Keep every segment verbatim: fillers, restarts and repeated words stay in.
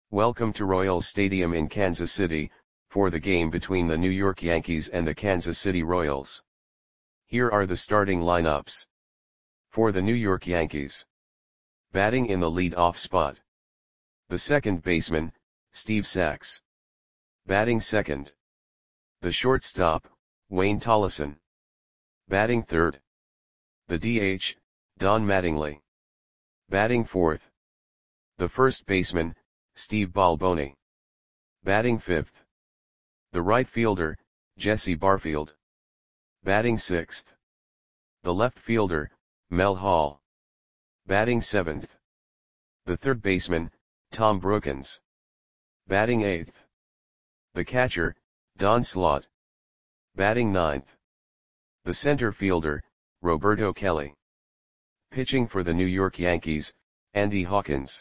Welcome to Royals Stadium in Kansas City, for the game between the New York Yankees and the Kansas City Royals. Here are the starting lineups. For the New York Yankees. Batting in the lead-off spot. The second baseman, Steve Sax. Batting second. The shortstop, Wayne Tolleson. Batting third. The D H, Don Mattingly. Batting fourth. The first baseman, Steve Balboni. Batting fifth. The right fielder, Jesse Barfield. Batting sixth. The left fielder, Mel Hall. Batting seventh. The third baseman, Tom Brookens. Batting eighth. The catcher, Don Slaught. Batting ninth. The center fielder, Roberto Kelly. Pitching for the New York Yankees, Andy Hawkins.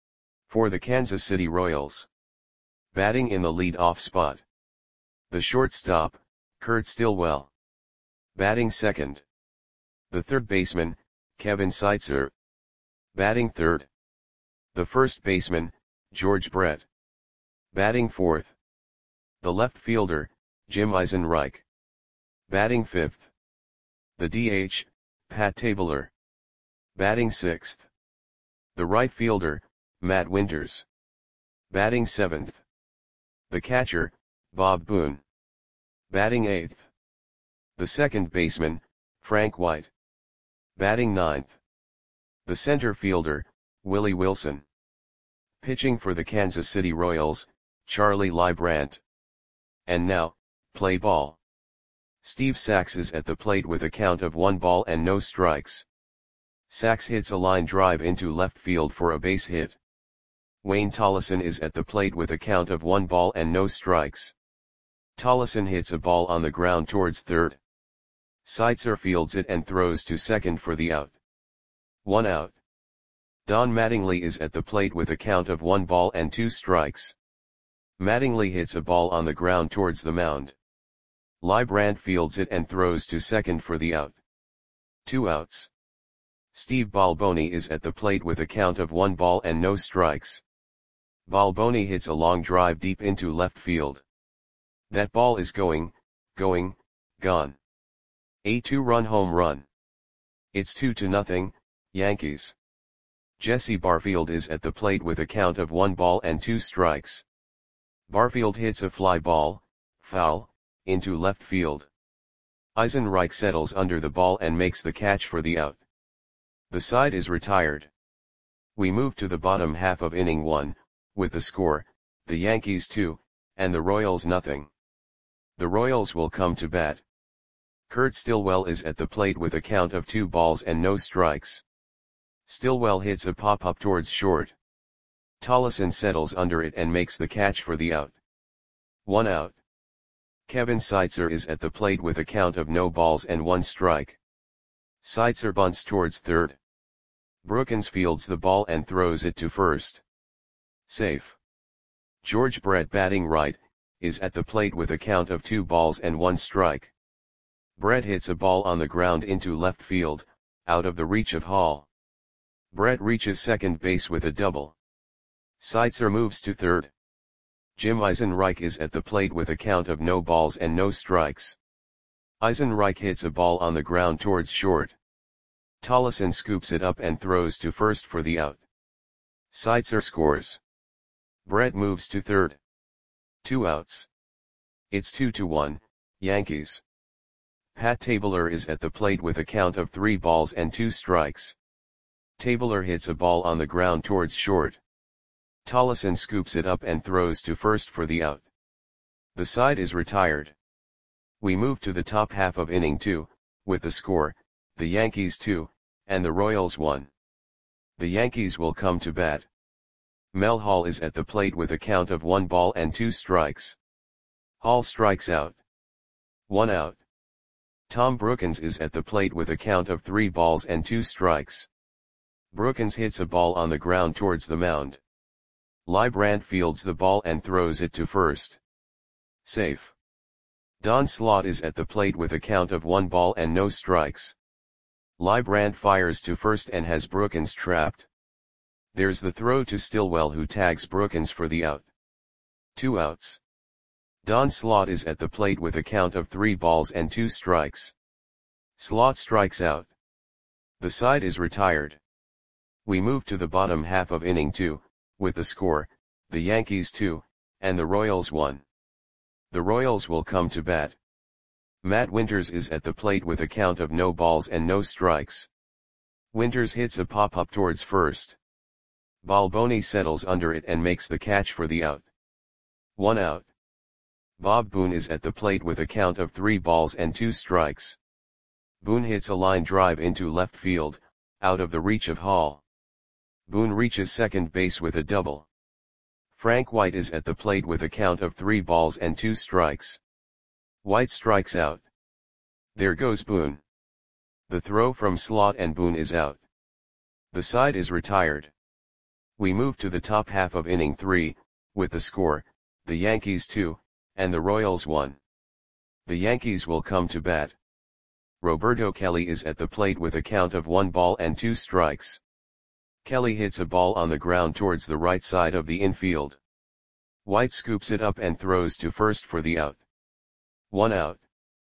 For the Kansas City Royals. Batting in the lead-off spot. The shortstop, Kurt Stillwell. Batting second. The third baseman, Kevin Seitzer. Batting third. The first baseman, George Brett. Batting fourth. The left fielder, Jim Eisenreich. Batting fifth. The D H, Pat Tabler. Batting sixth. The right fielder, Matt Winters. Batting seventh. The catcher, Bob Boone. Batting eighth. The second baseman, Frank White. Batting ninth. The center fielder, Willie Wilson. Pitching for the Kansas City Royals, Charlie Leibrandt. And now, play ball. Steve Sax is at the plate with a count of one ball and no strikes. Sax hits a line drive into left field for a base hit. Wayne Tolleson is at the plate with a count of one ball and no strikes. Tolleson hits a ball on the ground towards third. Seitzer fields it and throws to second for the out. One out. Don Mattingly is at the plate with a count of one ball and two strikes. Mattingly hits a ball on the ground towards the mound. Leibrandt fields it and throws to second for the out. Two outs. Steve Balboni is at the plate with a count of one ball and no strikes. Balboni hits a long drive deep into left field. That ball is going, going, gone. A two-run home run. It's two to nothing, Yankees. Jesse Barfield is at the plate with a count of one ball and two strikes. Barfield hits a fly ball, foul, into left field. Eisenreich settles under the ball and makes the catch for the out. The side is retired. We move to the bottom half of inning one, with the score, the Yankees two, and the Royals nothing. The Royals will come to bat. Kurt Stillwell is at the plate with a count of two balls and no strikes. Stillwell hits a pop-up towards short. Tolleson settles under it and makes the catch for the out. One out. Kevin Seitzer is at the plate with a count of no balls and one strike. Seitzer bunts towards third. Brookens fields the ball and throws it to first. Safe. George Brett, batting right, is at the plate with a count of two balls and one strike. Brett hits a ball on the ground into left field, out of the reach of Hall. Brett reaches second base with a double. Seitzer moves to third. Jim Eisenreich is at the plate with a count of no balls and no strikes. Eisenreich hits a ball on the ground towards short. Tolleson scoops it up and throws to first for the out. Seitzer scores. Brett moves to third. Two outs. It's two to one, Yankees. Pat Tabler is at the plate with a count of three balls and two strikes. Tabler hits a ball on the ground towards short. Tolleson scoops it up and throws to first for the out. The side is retired. We move to the top half of inning two, with the score, the Yankees two, and the Royals one. The Yankees will come to bat. Mel Hall is at the plate with a count of one ball and two strikes. Hall strikes out. One out. Tom Brookens is at the plate with a count of three balls and two strikes. Brookens hits a ball on the ground towards the mound. Leibrandt fields the ball and throws it to first. Safe. Don Slaught is at the plate with a count of one ball and no strikes. Leibrandt fires to first and has Brookens trapped. There's the throw to Stillwell, who tags Brookins for the out. Two outs. Don Slaught is at the plate with a count of three balls and two strikes. Slaught strikes out. The side is retired. We move to the bottom half of inning two, with the score, the Yankees two, and the Royals one. The Royals will come to bat. Matt Winters is at the plate with a count of no balls and no strikes. Winters hits a pop-up towards first. Balboni settles under it and makes the catch for the out. One out. Bob Boone is at the plate with a count of three balls and two strikes. Boone hits a line drive into left field, out of the reach of Hall. Boone reaches second base with a double. Frank White is at the plate with a count of three balls and two strikes. White strikes out. There goes Boone. The throw from Slaught and Boone is out. The side is retired. We move to the top half of inning three, with the score, the Yankees two, and the Royals one. The Yankees will come to bat. Roberto Kelly is at the plate with a count of one ball and two strikes. Kelly hits a ball on the ground towards the right side of the infield. White scoops it up and throws to first for the out. One out.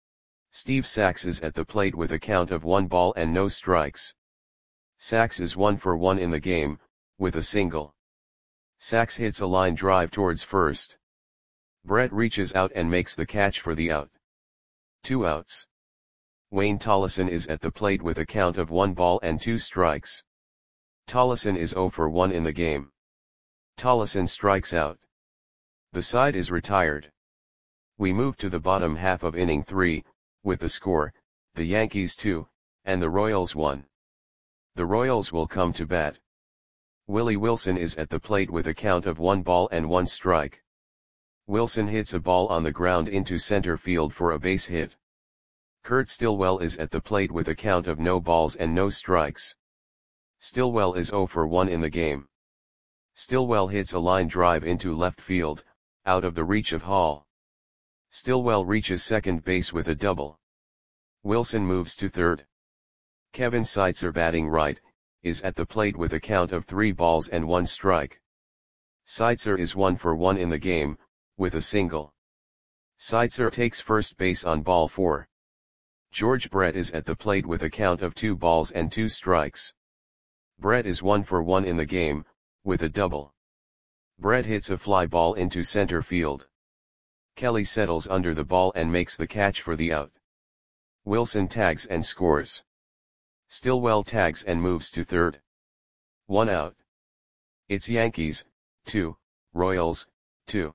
Steve Sax is at the plate with a count of one ball and no strikes. Sax is one for one in the game, with a single. Sax hits a line drive towards first. Brett reaches out and makes the catch for the out. Two outs. Wayne Tollison is at the plate with a count of one ball and two strikes. Tollison is zero for one in the game. Tollison strikes out. The side is retired. We move to the bottom half of inning three, with the score, the Yankees two, and the Royals one. The Royals will come to bat. Willie Wilson is at the plate with a count of one ball and one strike. Wilson hits a ball on the ground into center field for a base hit. Kurt Stillwell is at the plate with a count of no balls and no strikes. Stillwell is zero for one in the game. Stillwell hits a line drive into left field, out of the reach of Hall. Stillwell reaches second base with a double. Wilson moves to third. Kevin Seitzer, batting right, is at the plate with a count of three balls and one strike. Seitzer is one for one in the game, with a single. Seitzer takes first base on ball four. George Brett is at the plate with a count of two balls and two strikes. Brett is one for one in the game, with a double. Brett hits a fly ball into center field. Kelly settles under the ball and makes the catch for the out. Wilson tags and scores. Stillwell tags and moves to third. One out. It's Yankees, two, Royals, two.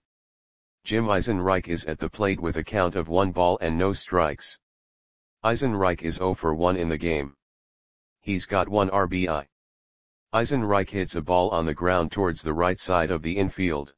Jim Eisenreich is at the plate with a count of one ball and no strikes. Eisenreich is zero for one in the game. He's got one R B I. Eisenreich hits a ball on the ground towards the right side of the infield.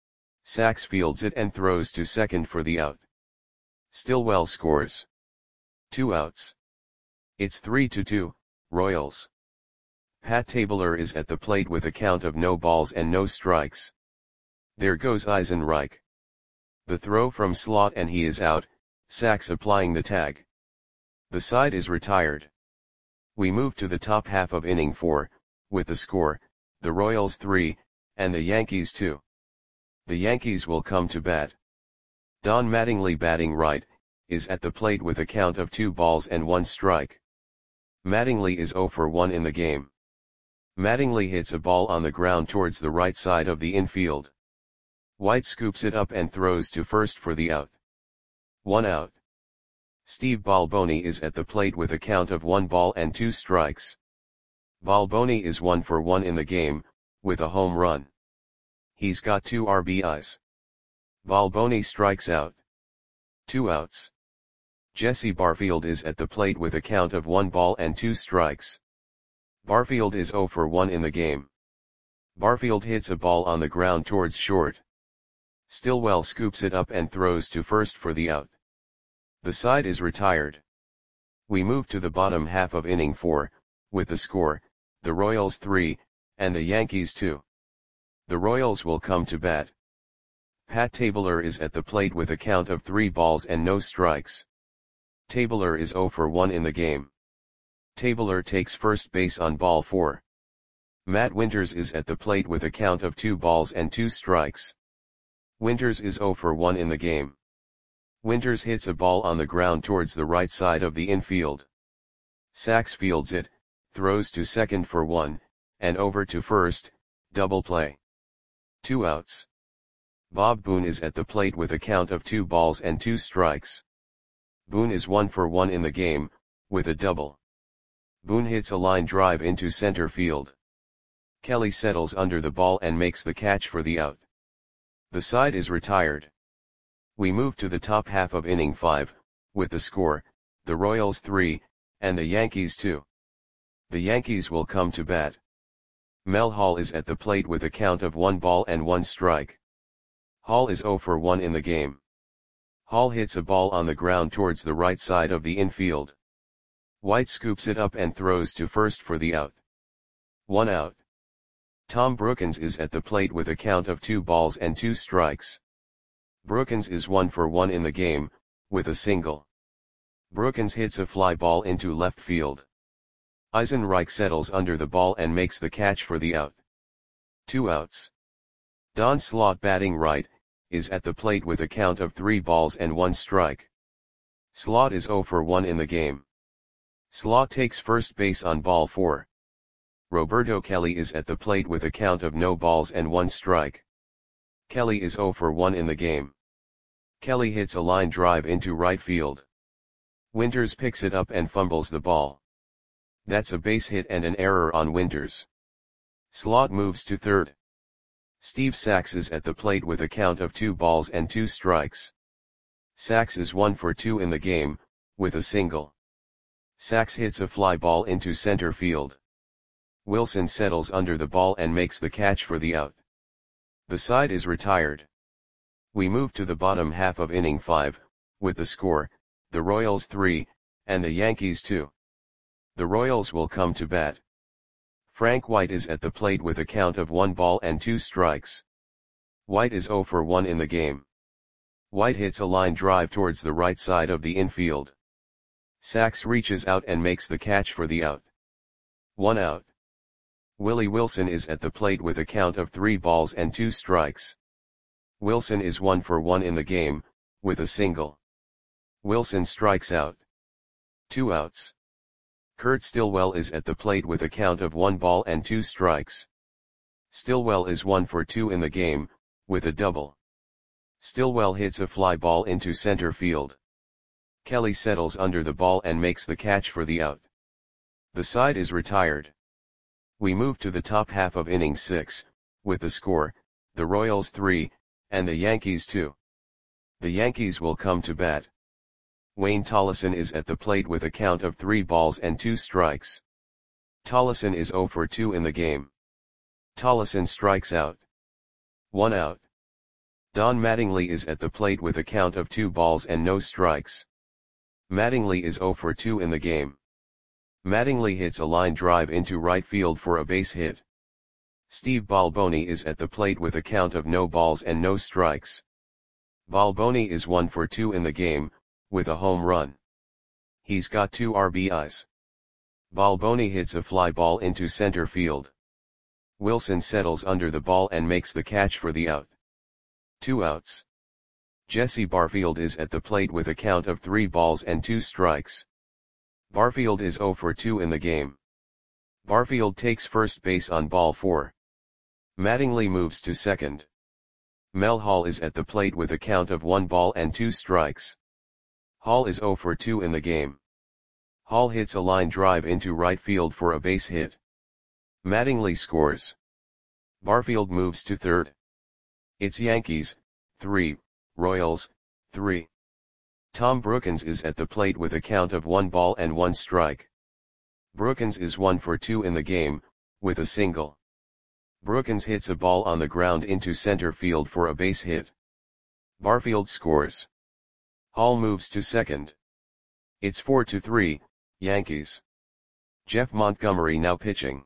Sax fields it and throws to second for the out. Stillwell scores. Two outs. It's three to two, Royals. Pat Tabler is at the plate with a count of no balls and no strikes. There goes Eisenreich. The throw from Slaught and he is out, Sax applying the tag. The side is retired. We move to the top half of inning four, with the score, the Royals three, and the Yankees two. The Yankees will come to bat. Don Mattingly, batting right, is at the plate with a count of two balls and one strike. Mattingly is zero for one in the game. Mattingly hits a ball on the ground towards the right side of the infield. White scoops it up and throws to first for the out. One out. Steve Balboni is at the plate with a count of one ball and two strikes. Balboni is one for one in the game, with a home run. He's got two R B Is. Balboni strikes out. Two outs. Jesse Barfield is at the plate with a count of one ball and two strikes. Barfield is zero for one in the game. Barfield hits a ball on the ground towards short. Stillwell scoops it up and throws to first for the out. The side is retired. We move to the bottom half of inning four, with the score, the Royals three, and the Yankees two. The Royals will come to bat. Pat Tabler is at the plate with a count of three balls and no strikes. Tabler is zero for one in the game. Tabler takes first base on ball four. Matt Winters is at the plate with a count of two balls and two strikes. Winters is zero for one in the game. Winters hits a ball on the ground towards the right side of the infield. Sachs fields it, throws to second for one, and over to first, double play. Two outs. Bob Boone is at the plate with a count of two balls and two strikes. Boone is one for one in the game, with a double. Boone hits a line drive into center field. Kelly settles under the ball and makes the catch for the out. The side is retired. We move to the top half of inning five, with the score, the Royals three, and the Yankees two. The Yankees will come to bat. Mel Hall is at the plate with a count of one ball and one strike. Hall is zero for one in the game. Hall hits a ball on the ground towards the right side of the infield. White scoops it up and throws to first for the out. One out. Tom Brookens is at the plate with a count of two balls and two strikes. Brookens is one for one in the game, with a single. Brookens hits a fly ball into left field. Eisenreich settles under the ball and makes the catch for the out. Two outs. Don Slaught, batting right, is at the plate with a count of three balls and one strike. Slaught is zero for one in the game. Slaught takes first base on ball four. Roberto Kelly is at the plate with a count of no balls and one strike. Kelly is zero for one in the game. Kelly hits a line drive into right field. Winters picks it up and fumbles the ball. That's a base hit and an error on Winters. Slaught moves to third. Steve Sachs is at the plate with a count of two balls and two strikes. Sachs is one for two in the game, with a single. Sachs hits a fly ball into center field. Wilson settles under the ball and makes the catch for the out. The side is retired. We move to the bottom half of inning five, with the score, the Royals three, and the Yankees two. The Royals will come to bat. Frank White is at the plate with a count of one ball and two strikes. White is zero for one in the game. White hits a line drive towards the right side of the infield. Sachs reaches out and makes the catch for the out. One out. Willie Wilson is at the plate with a count of three balls and two strikes. Wilson is one for one in the game, with a single. Wilson strikes out. Two outs. Kurt Stillwell is at the plate with a count of one ball and two strikes. Stillwell is one for two in the game, with a double. Stillwell hits a fly ball into center field. Kelly settles under the ball and makes the catch for the out. The side is retired. We move to the top half of inning six, with the score, the Royals three, and the Yankees two. The Yankees will come to bat. Wayne Tollison is at the plate with a count of three balls and two strikes. Tollison is zero for two in the game. Tollison strikes out. One out. Don Mattingly is at the plate with a count of two balls and no strikes. Mattingly is zero for two in the game. Mattingly hits a line drive into right field for a base hit. Steve Balboni is at the plate with a count of no balls and no strikes. Balboni is one for two in the game, with a home run. He's got two R B Is. Balboni hits a fly ball into center field. Wilson settles under the ball and makes the catch for the out. Two outs. Jesse Barfield is at the plate with a count of three balls and two strikes. Barfield is zero for two in the game. Barfield takes first base on ball four. Mattingly moves to second. Mel Hall is at the plate with a count of one ball and two strikes. Hall is zero for two in the game. Hall hits a line drive into right field for a base hit. Mattingly scores. Barfield moves to third. It's Yankees, three, Royals, three. Tom Brookens is at the plate with a count of one ball and one strike. Brookens is one for two in the game, with a single. Brookens hits a ball on the ground into center field for a base hit. Barfield scores. Hall moves to second. It's four to three, Yankees. Jeff Montgomery now pitching.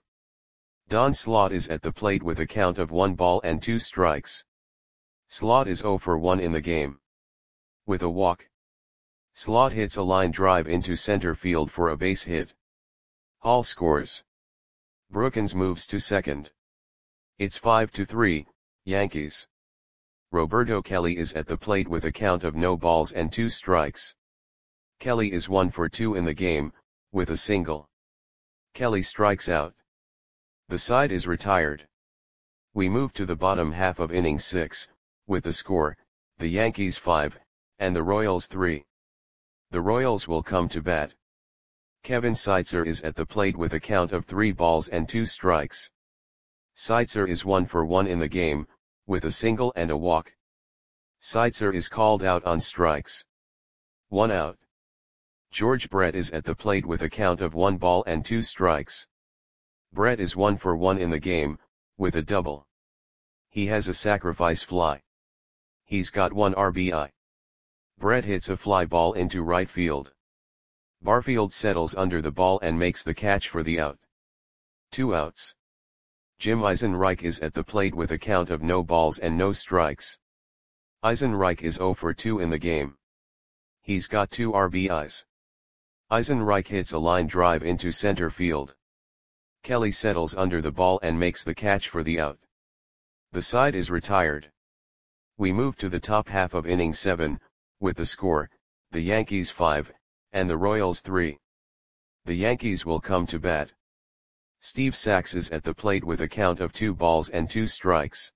Don Slaught is at the plate with a count of one ball and two strikes. Slaught is zero for one in the game. With a walk. Slaught hits a line drive into center field for a base hit. Hall scores. Brookins moves to second. It's five to three, Yankees. Roberto Kelly is at the plate with a count of no balls and two strikes. Kelly is one for two in the game, with a single. Kelly strikes out. The side is retired. We move to the bottom half of inning six, with the score, the Yankees five, and the Royals three. The Royals will come to bat. Kevin Seitzer is at the plate with a count of three balls and two strikes. Seitzer is one for one in the game, with a single and a walk. Seitzer is called out on strikes. One out. George Brett is at the plate with a count of one ball and two strikes. Brett is one for one in the game, with a double. He has a sacrifice fly. He's got one R B I. Brett hits a fly ball into right field. Barfield settles under the ball and makes the catch for the out. Two outs. Jim Eisenreich is at the plate with a count of no balls and no strikes. Eisenreich is zero for two in the game. He's got two R B Is. Eisenreich hits a line drive into center field. Kelly settles under the ball and makes the catch for the out. The side is retired. We move to the top half of inning seven, with the score, the Yankees five, and the Royals three. The Yankees will come to bat. Steve Sax is at the plate with a count of two balls and two strikes.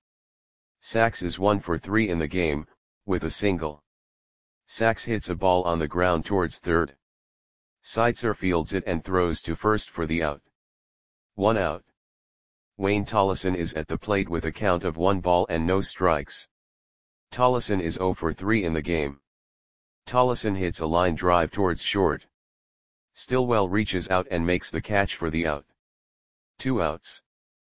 Sax is one for three in the game, with a single. Sax hits a ball on the ground towards third. Seitzer fields it and throws to first for the out. One out. Wayne Tollison is at the plate with a count of one ball and no strikes. Tollison is zero for three in the game. Tollison hits a line drive towards short. Stillwell reaches out and makes the catch for the out. Two outs.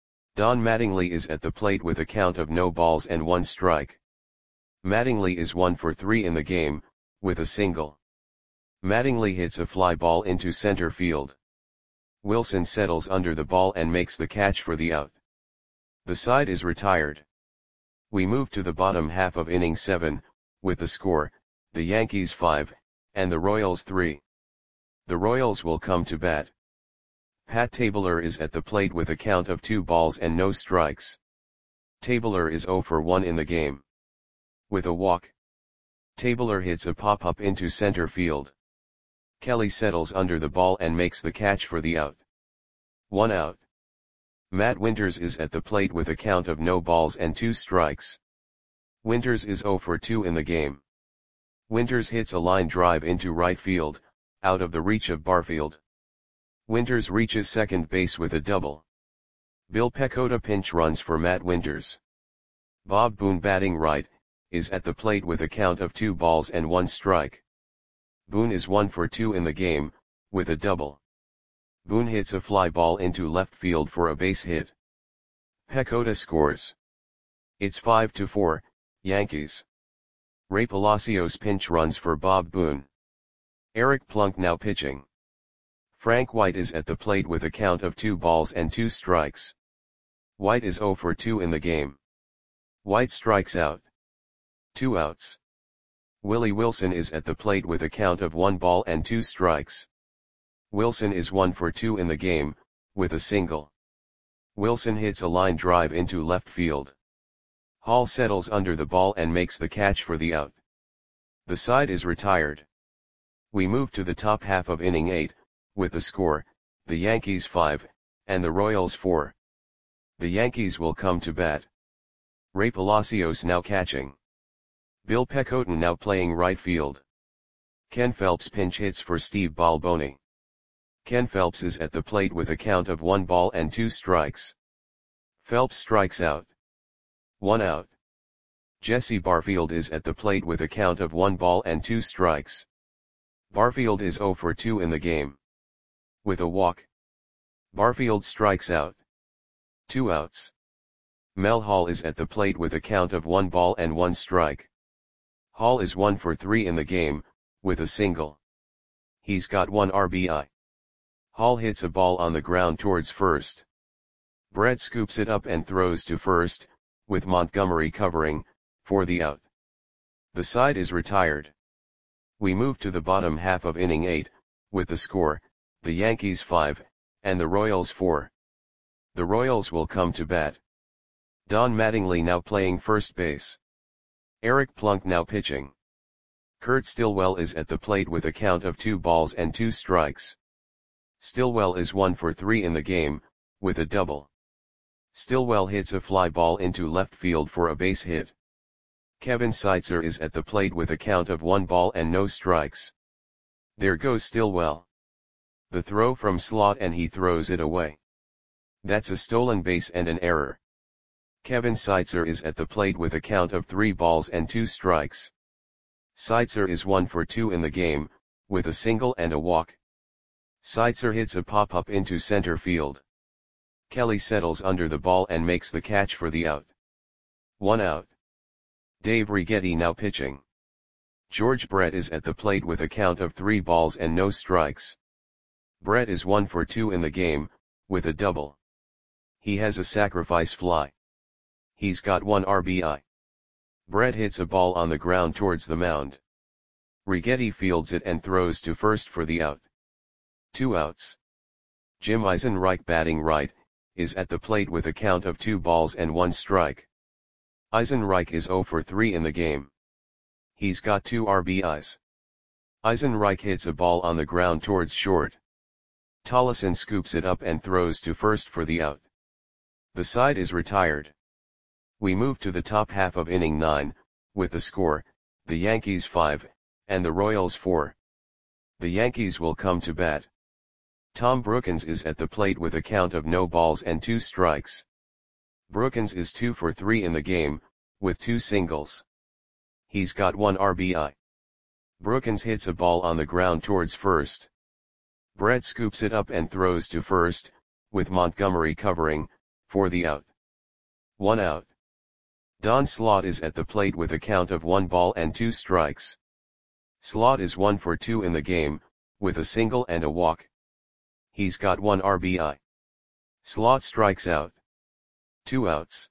Don Mattingly is at the plate with a count of no balls and one strike. Mattingly is one for three in the game, with a single. Mattingly hits a fly ball into center field. Wilson settles under the ball and makes the catch for the out. The side is retired. We move to the bottom half of inning seven, with the score, the Yankees five, and the Royals three. The Royals will come to bat. Pat Tabler is at the plate with a count of two balls and no strikes. Tabler is zero for one in the game. With a walk. Tabler hits a pop-up into center field. Kelly settles under the ball and makes the catch for the out. One out. Matt Winters is at the plate with a count of no balls and two strikes. Winters is zero for two in the game. Winters hits a line drive into right field, out of the reach of Barfield. Winters reaches second base with a double. Bill Pecota pinch runs for Matt Winters. Bob Boone, batting right, is at the plate with a count of two balls and one strike. Boone is one for two in the game, with a double. Boone hits a fly ball into left field for a base hit. Pecota scores. It's five to four, Yankees. Ray Palacios pinch runs for Bob Boone. Eric Plunk now pitching. Frank White is at the plate with a count of two balls and two strikes. White is zero for two in the game. White strikes out. Two outs. Willie Wilson is at the plate with a count of one ball and two strikes. Wilson is one for two in the game, with a single. Wilson hits a line drive into left field. Hall settles under the ball and makes the catch for the out. The side is retired. We move to the top half of inning eight, with the score, the Yankees five, and the Royals four. The Yankees will come to bat. Ray Palacios now catching. Bill Pecota now playing right field. Ken Phelps pinch hits for Steve Balboni. Ken Phelps is at the plate with a count of one ball and two strikes. Phelps strikes out. One out. Jesse Barfield is at the plate with a count of one ball and two strikes. Barfield is zero for two in the game. With a walk. Barfield strikes out. Two outs. Mel Hall is at the plate with a count of one ball and one strike. Hall is one for three in the game, with a single. He's got one R B I. Hall hits a ball on the ground towards first. Brett scoops it up and throws to first, with Montgomery covering, for the out. The side is retired. We move to the bottom half of inning eight, with the score, the Yankees five, and the Royals four. The Royals will come to bat. Don Mattingly now playing first base. Eric Plunk now pitching. Kurt Stillwell is at the plate with a count of two balls and two strikes. Stillwell is one for three in the game, with a double. Stillwell hits a fly ball into left field for a base hit. Kevin Seitzer is at the plate with a count of one ball and no strikes. There goes Stillwell. The throw from Slot and he throws it away. That's a stolen base and an error. Kevin Seitzer is at the plate with a count of three balls and two strikes. Seitzer is one for two in the game, with a single and a walk. Seitzer hits a pop-up into center field. Kelly settles under the ball and makes the catch for the out. One out. Dave Righetti now pitching. George Brett is at the plate with a count of three balls and no strikes. Brett is one for two in the game, with a double. He has a sacrifice fly. He's got one R B I. Brett hits a ball on the ground towards the mound. Righetti fields it and throws to first for the out. Two outs. Jim Eisenreich batting right, is at the plate with a count of two balls and one strike. Eisenreich is zero for three in the game. He's got two R B Is. Eisenreich hits a ball on the ground towards short. Tollison scoops it up and throws to first for the out. The side is retired. We move to the top half of inning nine, with the score, the Yankees five, and the Royals four. The Yankees will come to bat. Tom Brookens is at the plate with a count of no balls and two strikes. Brookens is two for three in the game, with two singles. He's got one R B I. Brookens hits a ball on the ground towards first. Brett scoops it up and throws to first, with Montgomery covering, for the out. One out. Don Slot is at the plate with a count of one ball and two strikes. Slot is one for two in the game, with a single and a walk. He's got one R B I. Slot strikes out. Two outs.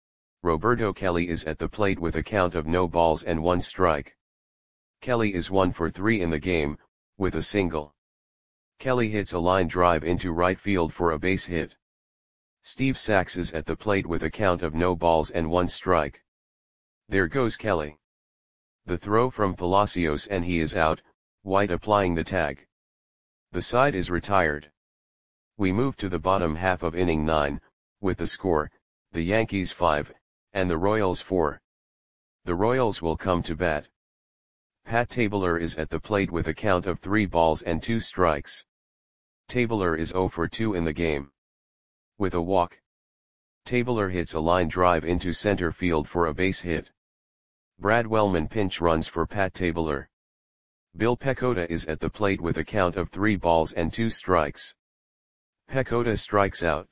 Roberto Kelly is at the plate with a count of no balls and one strike. Kelly is one for three in the game, with a single. Kelly hits a line drive into right field for a base hit. Steve Sax is at the plate with a count of no balls and one strike. There goes Kelly. The throw from Palacios and he is out, White applying the tag. The side is retired. We move to the bottom half of inning nine, with the score, the Yankees five, and the Royals four. The Royals will come to bat. Pat Tabler is at the plate with a count of three balls and two strikes. Tabler is zero for two in the game. With a walk. Tabler hits a line drive into center field for a base hit. Brad Wellman pinch runs for Pat Tabler. Bill Pecota is at the plate with a count of three balls and two strikes. Pecota strikes out.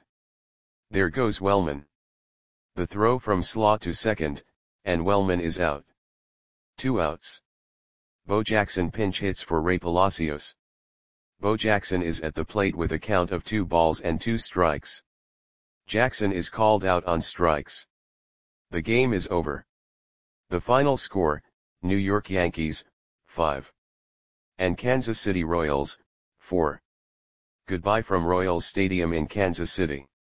There goes Wellman. The throw from Slot to second, and Wellman is out. Two outs. Bo Jackson pinch hits for Ray Palacios. Bo Jackson is at the plate with a count of two balls and two strikes. Jackson is called out on strikes. The game is over. The final score, New York Yankees, five. And Kansas City Royals, four. Goodbye from Royals Stadium in Kansas City.